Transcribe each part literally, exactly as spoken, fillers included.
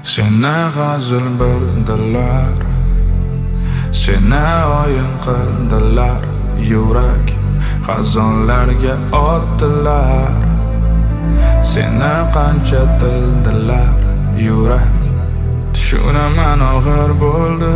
Seni g'azil bildilar, seni o'yin qildilar, yurak xazonlarga otdilar. Seni qancha tildilar, yurak tushunaman og'ir bo'ldi,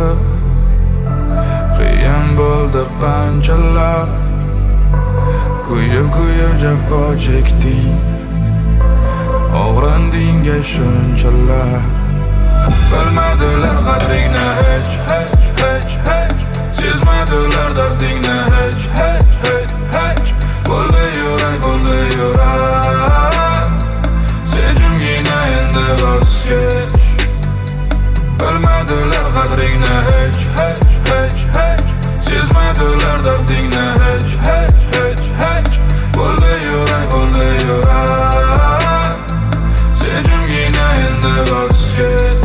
qiyin bo'ldi qanchalar. Kuyib kuyib jafo chekding, og'rindingga shunchalar. Bilmadilar qadringni hech, hech, hech, hech. Sezmadilar dardingni hech, hech, hech, hech. Bo'ldi yurak, bo'ldi yurak, sen jimgina endi voz kech. Bilmadilar qadringni hech, hech, hech, hech. Sezmadilar dardingni hech, hech, hech, hech. Bo'ldi yurak, bo'ldi yurak, sen jimgina endi voz kech.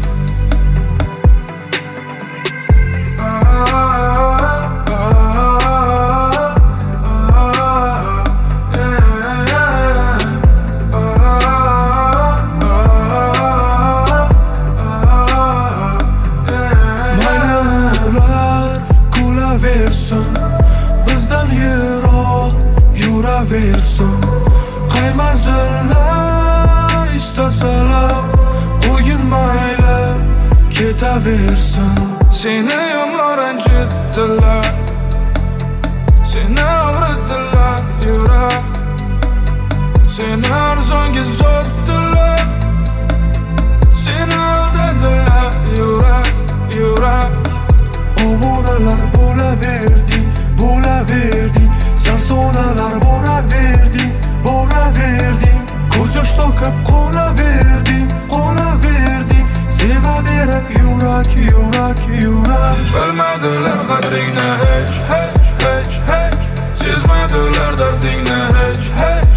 Bizdan yiroq yuraversin, qay manzillar istasalar qo'yin mayli ketaversin. Seni yomon ranjitdilar, seni og'ritdilar yurak, seni arzonga sotdilar, seni aldadilar yurak, yurak. Ovoralar bo'laverding, bo'laverding, sarsonalar boraverding, boraverding, ko'z yosh to'kib qolaverding, qolaverding, sevaverib yurak, yurak, yurak. Bilmadilar qadringni hech, hech, hech, hech. Sezmadilar dardingni hech, hech.